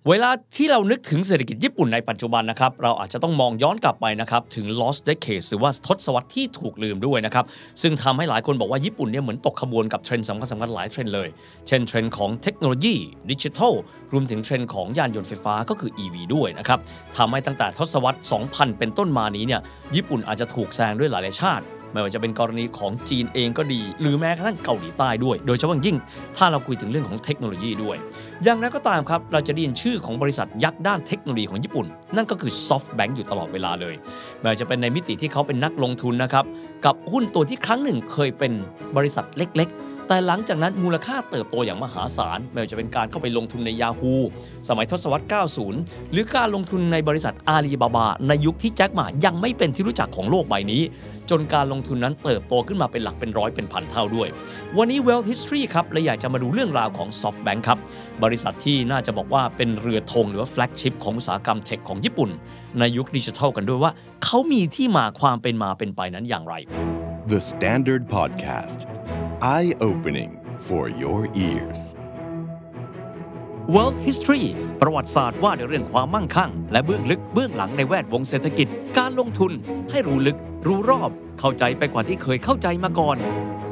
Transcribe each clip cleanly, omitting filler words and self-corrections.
เวลาที่เรานึกถึงเศรษฐกิจญี่ปุ่นในปัจจุบันนะครับเราอาจจะต้องมองย้อนกลับไปนะครับถึง lost decades หรือว่าทศวรรษที่ถูกลืมด้วยนะครับซึ่งทำให้หลายคนบอกว่าญี่ปุ่นเนี่ยเหมือนตกขบวนกับเทรนด์สำคัญหลายเทรนด์เลยเช่นเทรนด์ของเทคโนโลยีดิจิทัลรวมถึงเทรนด์ของยานยนต์ไฟฟ้าก็คือ EV ด้วยนะครับทำให้ตั้งแต่ทศวรรษ 2000 เป็นต้นมานี้เนี่ยญี่ปุ่นอาจจะถูกแซงด้วยหลายชาติไม่ว่าจะเป็นกรณีของจีนเองก็ดีหรือแม้กระทั่งเกาหลีใต้ด้วยโดยเฉพาะยิ่งถ้าเราคุยถึงเรื่องของเทคโนโลยีด้วยอย่างไรก็ตามครับเราจะได้ยินชื่อของบริษัทยักษ์ด้านเทคโนโลยีของญี่ปุ่นนั่นก็คือ SoftBank อยู่ตลอดเวลาเลยไม่ว่าจะเป็นในมิติที่เขาเป็นนักลงทุนนะครับกับหุ้นตัวที่ครั้งหนึ่งเคยเป็นบริษัทเล็กๆแต่หลังจากนั้นมูลค่าเติบโตอย่างมหาศาลไม่ว่าจะเป็นการเข้าไปลงทุนใน Yahoo สมัยทศวรรษ 90 หรือการลงทุนในบริษัทอาลีบาบาในยุคที่แจ็คหม่ายังไม่เป็นที่รู้จักของโลกใบนี้จนการลงทุนนั้นเติบโตขึ้นมาเป็นหลักเป็นร้อยเป็นพันเท่าด้วยวันนี้ Wealth History ครับเลยอยากจะมาดูเรื่องราวของ SoftBank ครับบริษัทที่น่าจะบอกว่าเป็นเรือธงหรือว่า flagship ของอุตสาหกรรมเทคของญี่ปุ่นในยุคดิจิทัลกันด้วยว่าเขามีที่มาความเป็นมาเป็นไปนั้นอย่างไร The Standard Podcast Eye-opening for your ears Wealth History ประวัติศาสตร์ว่าในเรื่องความมั่งคั่งและเบื้องลึกเบื้องหลังในแวดวงเศรษฐกิจการลงทุนให้รู้ลึกรู้รอบเข้าใจไปกว่าที่เคยเข้าใจมาก่อน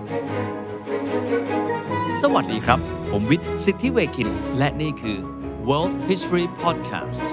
สวัสดีครับผมวิทย์สิทธิเวคินและนี่คือ Wealth History Podcast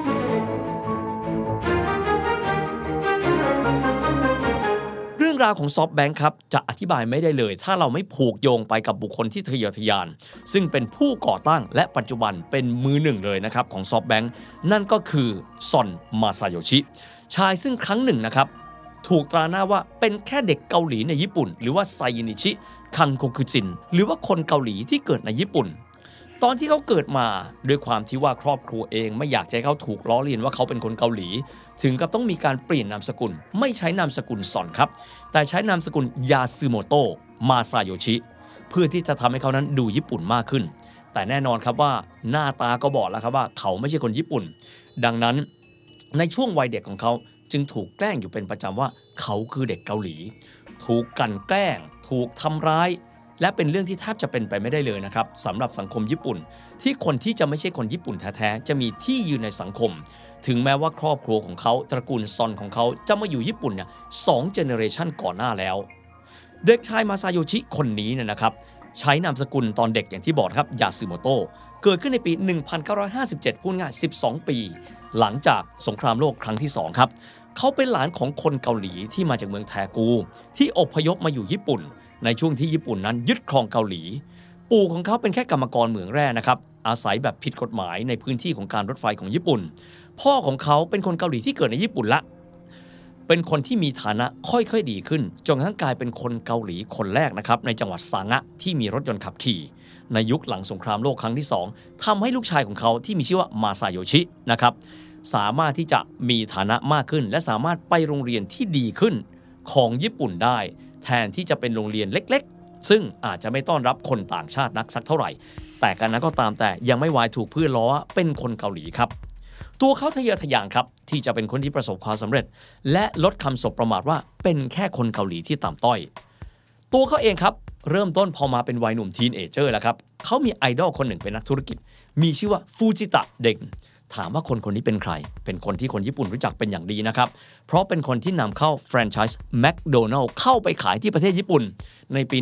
เรื่องราวของ SoftBank ครับจะอธิบายไม่ได้เลยถ้าเราไม่ผูกโยงไปกับบุคคลที่ทะเยอทะยานซึ่งเป็นผู้ก่อตั้งและปัจจุบันเป็นมือหนึ่งเลยนะครับของ SoftBank นั่นก็คือซอนมาซาโยชิชายซึ่งครั้งหนึ่งนะครับถูกตราหน้าว่าเป็นแค่เด็กเกาหลีในญี่ปุ่นหรือว่าไซนิชิคังโกคุจินหรือว่าคนเกาหลีที่เกิดในญี่ปุ่นตอนที่เขาเกิดมาด้วยความที่ว่าครอบครัวเองไม่อยากให้เขาถูกล้อเลียนว่าเขาเป็นคนเกาหลีถึงกับต้องมีการเปลี่ยนนามสกุลไม่ใช้นามสกุลซอนครับแต่ใช้นามสกุลยาซึโมโตะมาซาโยชิเพื่อที่จะทำให้เขานั้นดูญี่ปุ่นมากขึ้นแต่แน่นอนครับว่าหน้าตาก็บอกแล้วครับว่าเขาไม่ใช่คนญี่ปุ่นดังนั้นในช่วงวัยเด็กของเขาจึงถูกแกล้งอยู่เป็นประจำว่าเขาคือเด็กเกาหลีถูกกลั่นแกล้งถูกทำร้ายและเป็นเรื่องที่แทบจะเป็นไปไม่ได้เลยนะครับสำหรับสังคมญี่ปุ่นที่คนที่จะไม่ใช่คนญี่ปุ่นแท้ๆจะมีที่ยืนในสังคมถึงแม้ว่าครอบครัวของเขาตระกูลซอนของเขาจะมาอยู่ญี่ปุ่นเนี่ย2 เจเนอเรชันก่อนหน้าแล้วเด็กชายมาซาโยชิคนนี้เนี่ยนะครับใช้นามสกุลตอนเด็กอย่างที่บอกครับยาซึโมโตะเกิดขึ้นในปี 1957 พูดง่าย12 ปีหลังจากสงครามโลกครั้งที่2ครับเขาเป็นหลานของคนเกาหลีที่มาจากเมืองแทกูที่อพยพมาอยู่ญี่ปุ่นในช่วงที่ญี่ปุ่นนั้นยึดครองเกาหลีปู่ของเขาเป็นแค่กรรมกรเหมืองแร่นะครับอาศัยแบบผิดกฎหมายในพื้นที่ของการรถไฟของญี่ปุ่นพ่อของเขาเป็นคนเกาหลีที่เกิดในญี่ปุ่นละเป็นคนที่มีฐานะค่อยๆดีขึ้นจนกระทั่งกลายเป็นคนเกาหลีคนแรกนะครับในจังหวัดซางะที่มีรถยนต์ขับขี่ในยุคหลังสงครามโลกครั้งที่2ทำให้ลูกชายของเขาที่มีชื่อว่ามาซาโยชินะครับสามารถที่จะมีฐานะมากขึ้นและสามารถไปโรงเรียนที่ดีขึ้นของญี่ปุ่นได้แทนที่จะเป็นโรงเรียนเล็กๆซึ่งอาจจะไม่ต้อนรับคนต่างชาตินักสักเท่าไหร่แต่กันนั้นก็ตามแต่ยังไม่วายถูกเพื่อนล้อเป็นคนเกาหลีครับตัวเขาทะเยอทะยานครับที่จะเป็นคนที่ประสบความสำเร็จและลดคำสบประมาทว่าเป็นแค่คนเกาหลีที่ต่ำต้อยตัวเขาเองครับเริ่มต้นพอมาเป็นวัยหนุ่มทีนเอเจอร์แล้วครับเขามีไอดอลคนหนึ่งเป็นนักธุรกิจมีชื่อว่าฟูจิตะเด็งถามว่าคนนี้เป็นใครเป็นคนที่คนญี่ปุ่นรู้จักเป็นอย่างดีนะครับเพราะเป็นคนที่นำเข้าแฟรนไชส์แมคโดนัลด์เข้าไปขายที่ประเทศญี่ปุ่นในปี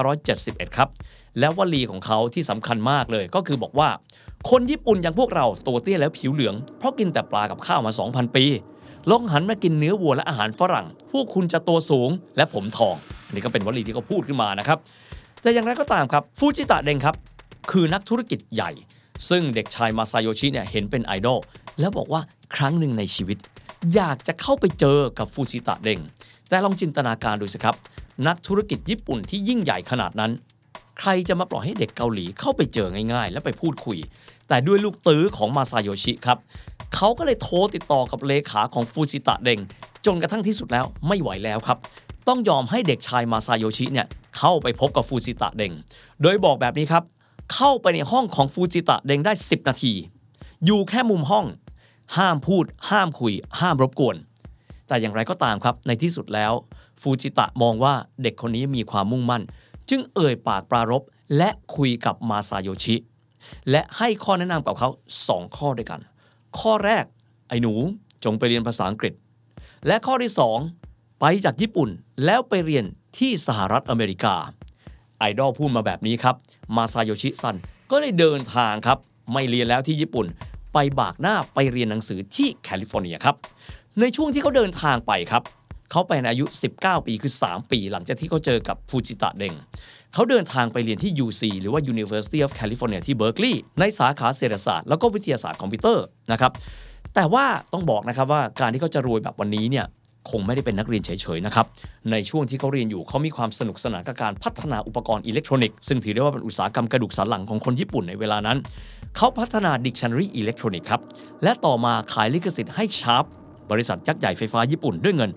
1971 ครับแล้ววลีของเขาที่สำคัญมากเลยก็คือบอกว่าคนญี่ปุ่นอย่างพวกเราตัวเตี้ยแล้วผิวเหลืองเพราะกินแต่ปลากับข้าวมา 2,000 ปีลองหันมากินเนื้อวัวและอาหารฝรั่งพวกคุณจะตัวสูงและผมทองอันนี้ก็เป็นวลีที่เขาพูดขึ้นมานะครับแต่อย่างไรก็ตามครับฟูจิตะเด็งครับคือนักธุรกิจใหญ่ซึ่งเด็กชายมาซาโยชิเนี่ยเห็นเป็นไอดอลแล้วบอกว่าครั้งหนึ่งในชีวิตอยากจะเข้าไปเจอกับฟูจิตะเด็งแต่ลองจินตนาการดูสิครับนักธุรกิจญี่ปุ่นที่ยิ่งใหญ่ขนาดนั้นใครจะมาปล่อยให้เด็กเกาหลีเข้าไปเจอง่ายๆและไปพูดคุยแต่ด้วยลูกตื้อของมาซาโยชิครับเขาก็เลยโทรติดต่อกับเลขาของฟูจิตะเด็งจนกระทั่งที่สุดแล้วไม่ไหวแล้วครับต้องยอมให้เด็กชายมาซาโยชิเนี่ยเข้าไปพบกับฟูจิตะเด็งโดยบอกแบบนี้ครับเข้าไปในห้องของฟูจิตะเด็งได้10 นาทีอยู่แค่มุมห้องห้ามพูดห้ามคุยห้ามรบกวนแต่อย่างไรก็ตามครับในที่สุดแล้วฟูจิตะมองว่าเด็กคนนี้มีความมุ่งมั่นจึงเอ่ยปากปรารภและคุยกับมาซาโยชิและให้ข้อแนะนำกับเขา2ข้อด้วยกันข้อแรกไอ้หนูจงไปเรียนภาษาอังกฤษและข้อที่2ไปจากญี่ปุ่นแล้วไปเรียนที่สหรัฐอเมริกาไอดอลพูดมาแบบนี้ครับมาซาโยชิซันก็เลยเดินทางครับไม่เรียนแล้วที่ญี่ปุ่นไปบากหน้าไปเรียนหนังสือที่แคลิฟอร์เนียครับในช่วงที่เขาเดินทางไปครับเขาไปในอายุ19ปีคือ3ปีหลังจากที่เขาเจอกับฟูจิตะเดงเขาเดินทางไปเรียนที่ UC หรือว่า University of California ที่เบิร์กลีย์ในสาขาเศรษฐศาสตร์แล้วก็วิทยาศาสตร์คอมพิวเตอร์นะครับแต่ว่าต้องบอกนะครับว่าการที่เขาจะรวยแบบวันนี้เนี่ยคงไม่ได้เป็นนักเรียนเฉยๆนะครับในช่วงที่เขาเรียนอยู่เขามีความสนุกสนานกับการพัฒนาอุปกรณ์อิเล็กทรอนิกส์ซึ่งถือได้ว่าเป็นอุตสาหกรรมกระดูกสันหลังของคนญี่ปุ่นในเวลานั้นเขาพัฒนา Dictionary อิเล็กทรอนิกส์ครับและต่อมาขายลิขสิทธิ์ให้ชาร์ปบริษัทยักษ์ใหญ่ไฟฟ้าญี่ปุ่นด้วยเงิน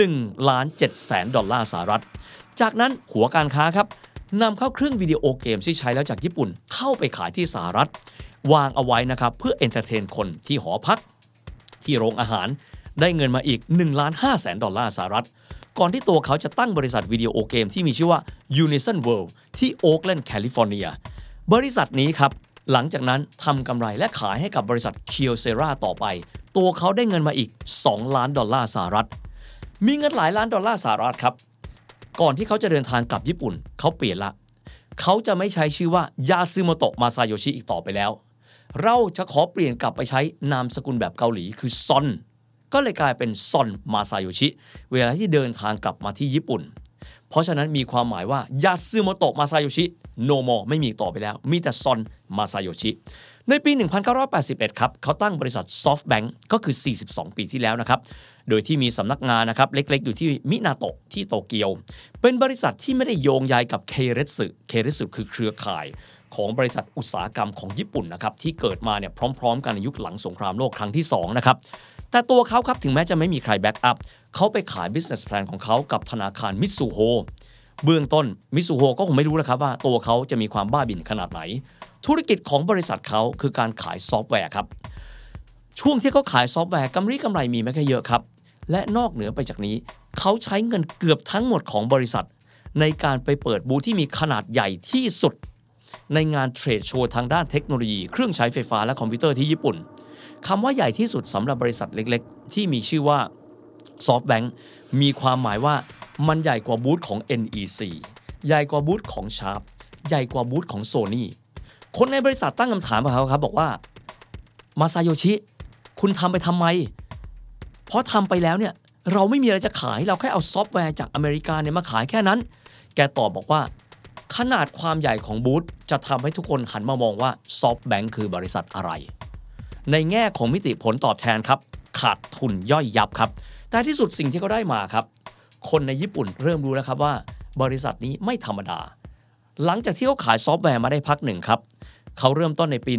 $1,700,000 สหรัฐจากนั้นหัวการค้าครับนำเข้าเครื่องวิดีโอเกมที่ใช้แล้วจากญี่ปุ่นเข้าไปขายที่สหรัฐวางเอาไว้นะครับเพื่อเอนเตอร์เทนคนที่หอพักที่โรงอาหารได้เงินมาอีก$1,500,000 สหรัฐก่อนที่ตัวเขาจะตั้งบริษัทวิดีโอเกมที่มีชื่อว่า Unison World ที่โอ๊คแลนด์แคลิฟอร์เนียบริษัทนี้ครับหลังจากนั้นทำกำไรและขายให้กับบริษัท Kyocera ต่อไปตัวเขาได้เงินมาอีก$2,000,000 สหรัฐมีเงินหลายล้านดอลลาร์สหรัฐครับก่อนที่เขาจะเดินทางกลับญี่ปุ่นเขาเปลี่ยนละเขาจะไม่ใช้ชื่อว่ายาซึโมโตะมาซาโยชิอีกต่อไปแล้วเราจะขอเปลี่ยนกลับไปใช้นามสกุลแบบเกาหลีคือซอนก็เลยกลายเป็นซอนมาซาโยชิเวลาที่เดินทางกลับมาที่ญี่ปุ่นเพราะฉะนั้นมีความหมายว่ายาซึโมโตะมาซาโยชิโนโมไม่มีต่อไปแล้วมีแต่ซอนมาซาโยชิในปี 1981 ครับเขาตั้งบริษัท SoftBank ก็คือ42ปีที่แล้วนะครับโดยที่มีสำนักงานนะครับเล็กๆอยู่ที่มินาโตะที่โตเกียวเป็นบริษัทที่ไม่ได้โยงใยกับเคเรสึคือเครือข่ายของบริษัทอุตสาหกรรมของญี่ปุ่นนะครับที่เกิดมาเนี่ยพร้อมๆกันในยุคหลังสงครามโลกครั้งที่2นะครับแต่ตัวเขาครับถึงแม้จะไม่มีใครแบ็กอัพเขาไปขาย business plan ของเขากับธนาคารมิตซูโฮเบื้องต้นมิตซูโฮก็คงไม่รู้แล้วครับว่าตัวเขาจะมีความบ้าบิ่นขนาดไหนธุรกิจของบริษัทเขาคือการขายซอฟต์แวร์ครับช่วงที่เขาขายซอฟต์แวร์กำไรมีไม่ค่อยเยอะครับและนอกเหนือไปจากนี้เขาใช้เงินเกือบทั้งหมดของบริษัทในการไปเปิดบูธที่มีขนาดใหญ่ที่สุดในงานเทรดโชว์ทางด้านเทคโนโลยีเครื่องใช้ไฟฟ้าและคอมพิวเตอร์ที่ญี่ปุ่นคำว่าใหญ่ที่สุดสำหรับบริษัทเล็กๆที่มีชื่อว่า SoftBank มีความหมายว่ามันใหญ่กว่าบูธของ NEC ใหญ่กว่าบูธของ Sharp ใหญ่กว่าบูธของ Sony คนในบริษัทตั้งคำถามกับเขาครับบอกว่ามาซาโยชิคุณทำไปทำไมเพราะทำไปแล้วเนี่ยเราไม่มีอะไรจะขายเราแค่เอาซอฟต์แวร์จากอเมริกาเนี่ยมาขายแค่นั้นแกตอบบอกว่าขนาดความใหญ่ของบูธจะทำให้ทุกคนหันมามองว่า SoftBank คือบริษัทอะไรในแง่ของมิติผลตอบแทนครับขาดทุนย่อยยับครับแต่ที่สุดสิ่งที่เขาได้มาครับคนในญี่ปุ่นเริ่มรู้แล้วครับว่าบริษัทนี้ไม่ธรรมดาหลังจากที่เขาขายซอฟต์แวร์มาได้พักหนึ่งครับเขาเริ่มต้นในปี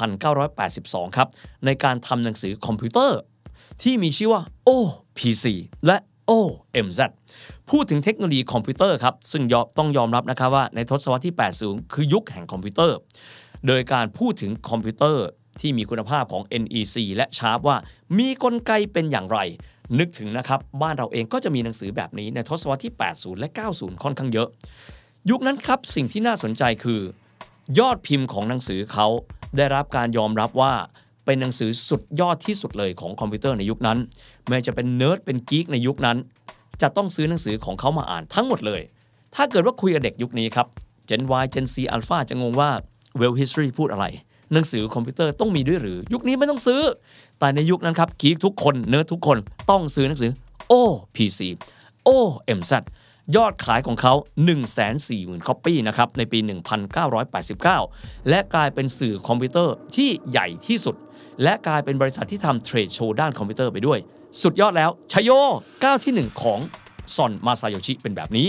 1982 ครับในการทำหนังสือคอมพิวเตอร์ที่มีชื่อว่า OPC และ OMZ พูดถึงเทคโนโลยีคอมพิวเตอร์ครับซึ่งต้องยอมรับนะครับว่าในทศวรรษที่ 80 คือยุคแห่งคอมพิวเตอร์โดยการพูดถึงคอมพิวเตอร์ที่มีคุณภาพของ NEC และ Sharp ว่ามีกลไกเป็นอย่างไรนึกถึงนะครับบ้านเราเองก็จะมีหนังสือแบบนี้ในทศวรรษที่ 80 และ 90 ค่อนข้างเยอะยุคนั้นครับสิ่งที่น่าสนใจคือยอดพิมพ์ของหนังสือเขาได้รับการยอมรับว่าเป็นหนังสือสุดยอดที่สุดเลยของคอมพิวเตอร์ในยุคนั้นแม้จะเป็นเนิร์ดเป็นกี๊กในยุคนั้นจะต้องซื้อหนังสือของเขามาอ่านทั้งหมดเลยถ้าเกิดว่าคุยกับเด็กยุคนี้ครับ Gen Y Gen C Alpha จะงงว่า Well History พูดอะไรหนังสือคอมพิวเตอร์ต้องมีด้วยหรือยุคนี้ไม่ต้องซื้อแต่ในยุคนั้นครับกี๊กทุกคนเนิร์ดทุกคนต้องซื้อหนังสือ OPC OMZ ยอดขายของเขา 140,000 คอปปี้นะครับในปี 1989 และกลายเป็นสื่อคอมพิวเตอร์ที่ใหญ่ที่สุดและกลายเป็นบริษัทที่ทำเทรดโชว์ด้านคอมพิวเตอร์ไปด้วยสุดยอดแล้วชัยโยก้าวที่1ของซอนมาซาโยชิเป็นแบบนี้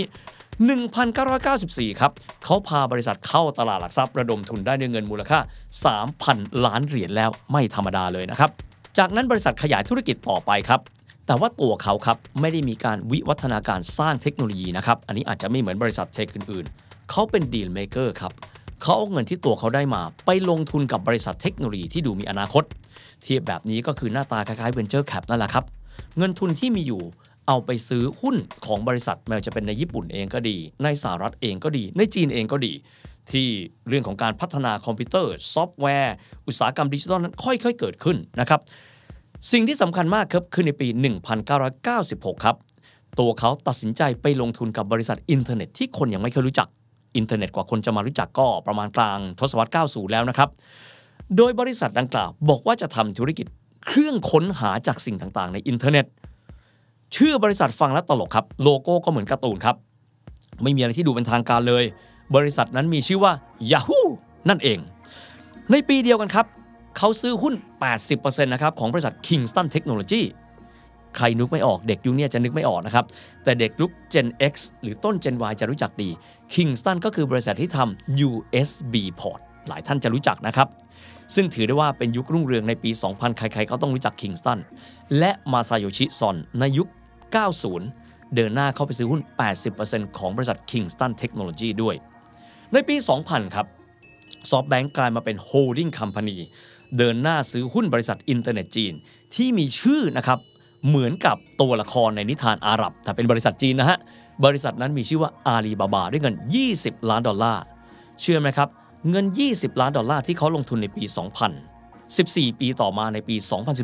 1994 ครับเขาพาบริษัทเข้าตลาดหลักทรัพย์ระดมทุนได้ด้วยเงินมูลค่า 3,000 ล้านเหรียญแล้วไม่ธรรมดาเลยนะครับจากนั้นบริษัทขยายธุรกิจต่อไปครับแต่ว่าตัวเขาครับไม่ได้มีการวิวัฒนาการสร้างเทคโนโลยีนะครับอันนี้อาจจะไม่เหมือนบริษัทเทคอื่นๆเขาเป็นดีลเมเกอร์ครับเขาเอาเงินที่ตัวเขาได้มาไปลงทุนกับบริษัทเทคโนโลยีที่ดูมีอนาคตเทียบแบบนี้ก็คือหน้าตาคล้ายๆ Venture Cap นั่นแหละครับเงินทุนที่มีอยู่เอาไปซื้อหุ้นของบริษัทไม่ว่าจะเป็นในญี่ปุ่นเองก็ดีในสหรัฐเองก็ดีในจีนเองก็ดีที่เรื่องของการพัฒนาคอมพิวเตอร์ซอฟต์แวร์อุตสาหกรรมดิจิทัลนั้นค่อยๆเกิดขึ้นนะครับสิ่งที่สำคัญมากครับคือในปี 1996 ครับตัวเขาตัดสินใจไปลงทุนกับบริษัทอินเทอร์เน็ตที่คนยังไม่เคยรู้จักอินเทอร์เน็ตกว่าคนจะมารู้จักก็ประมาณกลางทศวรรษ 90 แล้วนะครับโดยบริษัทดังกล่าวบอกว่าจะทำธุรกิจเครื่องค้นหาจากสิ่งต่างๆในอินเทอร์เน็ตชื่อบริษัทฟังแล้วตลกครับโลโก้ก็เหมือนการ์ตูนครับไม่มีอะไรที่ดูเป็นทางการเลยบริษัทนั้นมีชื่อว่า Yahoo นั่นเองในปีเดียวกันครับเขาซื้อหุ้น 80% นะครับของบริษัท Kingston Technology ใครนึกไม่ออกเด็กยุคนี้จะนึกไม่ออกนะครับแต่เด็กยุค Gen X หรือต้น Gen Y จะรู้จักดี Kingston ก็คือบริษัทที่ทำ USB port หลายท่านจะรู้จักนะครับซึ่งถือได้ว่าเป็นยุครุ่งเรืองในปี 2000 ใครๆก็ต้องรู้จัก Kingston และ Masayoshi Son ในยุค 90 เดินหน้าเข้าไปซื้อหุ้น 80% ของบริษัท Kingston Technology ด้วยในปี 2000 ครับ SoftBank กลายมาเป็น Holding Company เดินหน้าซื้อหุ้นบริษัทอินเทอร์เน็ตจีนที่มีชื่อนะครับเหมือนกับตัวละครในนิทานอาหรับแต่เป็นบริษัทจีนนะฮะบริษัทนั้นมีชื่อว่าอาลีบาบาด้วยเงิน$20 ล้านเชื่อไหมครับเงิน$20 ล้านที่เขาลงทุนในปี 2000 14 ปีต่อมาในปี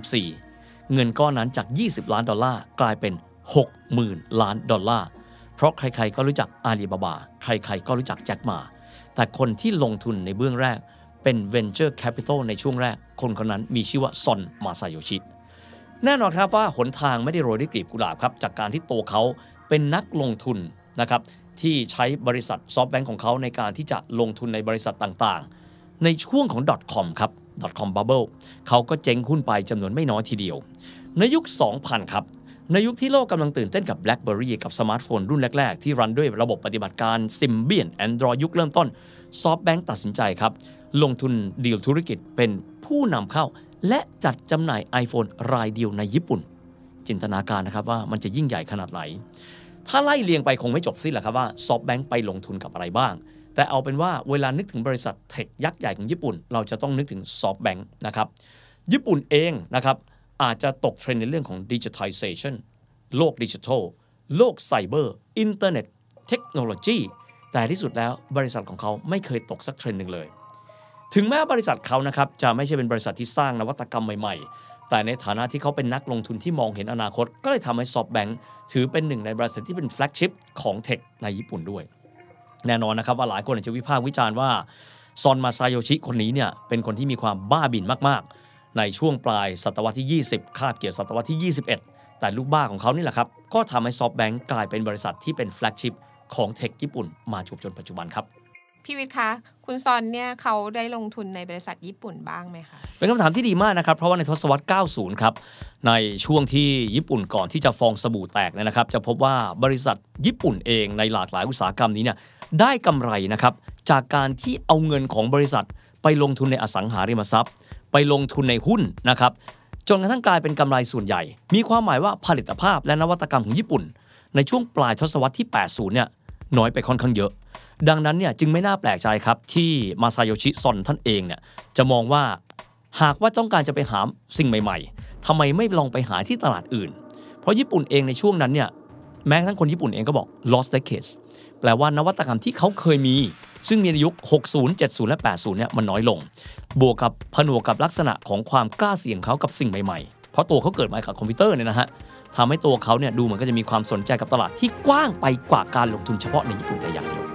2014 เงินก้อนนั้นจาก$20 ล้านกลายเป็น$60,000 ล้านเพราะใครๆก็รู้จักอาลีบาบาใครๆก็รู้จักแจ็คหม่าแต่คนที่ลงทุนในเบื้องแรกเป็น Venture Capital ในช่วงแรกคนนั้นมีชื่อว่าซอนมาซาโยชิแน่นอนครับว่าหนทางไม่ได้โรยด้วยกลีบกุหลาบครับจากการที่ตัวเขาเป็นนักลงทุนนะครับที่ใช้บริษัท SoftBank ของเขาในการที่จะลงทุนในบริษัทต่างๆในช่วงของ .com ครับ .com bubble เขาก็เจ๊งหุ้นไปจำนวนไม่น้อยทีเดียวในยุค 2000 ครับในยุคที่โลกกำลังตื่นเต้นกับ BlackBerry กับสมาร์ทโฟนรุ่นแรกๆที่รันด้วยระบบปฏิบัติการ Symbian Android ยุคเริ่มต้น SoftBank ตัดสินใจครับลงทุนดีลธุรกิจเป็นผู้นำเข้าและจัดจำหน่าย iPhone รายเดียวในญี่ปุ่นจินตนาการนะครับว่ามันจะยิ่งใหญ่ขนาดไหนถ้าไล่เรียงไปคงไม่จบสิ้นแหละครับว่า SoftBank ไปลงทุนกับอะไรบ้างแต่เอาเป็นว่าเวลานึกถึงบริษัทเทคยักษ์ใหญ่ของญี่ปุ่นเราจะต้องนึกถึง SoftBank นะครับญี่ปุ่นเองนะครับอาจจะตกเทรนด์ในเรื่องของ Digitization โลกดิจิทัลโลกไซเบอร์อินเทอร์เน็ตเทคโนโลยีแต่ที่สุดแล้วบริษัทของเขาไม่เคยตกสักเทรนด์หนึ่งเลยถึงแม้บริษัทเขานะครับจะไม่ใช่เป็นบริษัทที่สร้างนวัตกรรมใหม่ๆแต่ในฐานะที่เขาเป็นนักลงทุนที่มองเห็นอนาคตก็เลยทำให้ SoftBank ถือเป็นหนึ่งในบริษัทที่เป็นแฟลกชิพของเทคในญี่ปุ่นด้วยแน่นอนนะครับว่าหลายคนอาจจะวิพากษ์วิจารณ์ว่าซอนมาซาโยชิคนนี้เนี่ยเป็นคนที่มีความบ้าบิ่นมากๆในช่วงปลายศตวรรษที่20คาบเกี่ยวศตวรรษที่21แต่ลูกบ้าของเขานี่แหละครับก็ทำให้ SoftBank กลายเป็นบริษัทที่เป็นแฟลกชิพของเทคญี่ปุ่นมาจนปัจจุบันครับพี่วิทย์คะคุณซอนเนี่ยเขาได้ลงทุนในบริษัทญี่ปุ่นบ้างไหมคะเป็นคำถามที่ดีมากนะครับเพราะว่าในทศวรรษ 90 ครับในช่วงที่ญี่ปุ่นก่อนที่จะฟองสบู่แตกเนี่ยนะครับจะพบว่าบริษัทญี่ปุ่นเองในหลากหลายอุตสาหกรรมนี้เนี่ยได้กำไรนะครับจากการที่เอาเงินของบริษัทไปลงทุนในอสังหาริมทรัพย์ไปลงทุนในหุ้นนะครับจนกระทั่งกลายเป็นกำไรส่วนใหญ่มีความหมายว่าผลิตภาพและนวัตกรรมของญี่ปุ่นในช่วงปลายทศวรรษที่ 80 เนี่ยน้อยไปค่อนข้างเยอะดังนั้นเนี่ยจึงไม่น่าแปลกใจครับที่มาซาโยชิซอนท่านเองเนี่ยจะมองว่าหากว่าต้องการจะไปหาสิ่งใหม่ๆทำไมไม่ลองไปหาที่ตลาดอื่นเพราะญี่ปุ่นเองในช่วงนั้นเนี่ยแม้ทั้งคนญี่ปุ่นเองก็บอก lost decades แปลว่านวัตกรรมที่เขาเคยมีซึ่งมีในยุค 60 70 และ 80 เนี่ยมันน้อยลงบวกกับผนวกกับลักษณะของความกล้าเสี่ยงเขากับสิ่งใหม่ๆเพราะตัวเขาเกิดมากับคอมพิวเตอร์เนี่ยนะฮะทำให้ตัวเขาเนี่ยดูเหมือนก็จะมีความสนใจกับตลาดที่กว้างไปกว่าการลงทุนเฉพาะในญี่ปุ่นแต่อย่างเดียว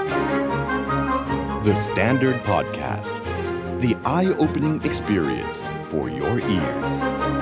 The Standard Podcast The Eye-Opening Experience for Your Ears